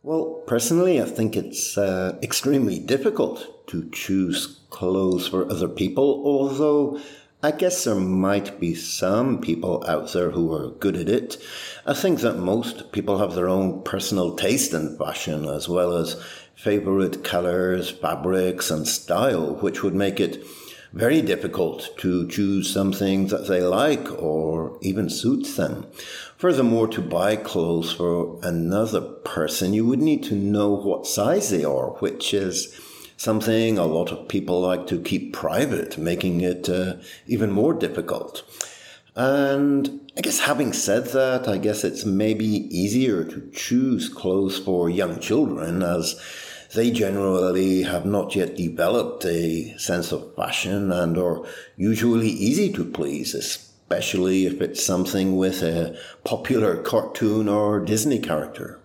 Well, personally, I think it's extremely difficult to choose clothes for other people, although I guess there might be some people out there who are good at it. I think that most people have their own personal taste in fashion, as well as favorite colors, fabrics, and style, which would make it very difficult to choose something that they like or even suits them. Furthermore, to buy clothes for another person, you would need to know what size they are, which is something a lot of people like to keep private, making it even more difficult. And I guess having said that, I guess it's maybe easier to choose clothes for young children, as they generally have not yet developed a sense of fashion and are usually easy to please, especially if it's something with a popular cartoon or Disney character.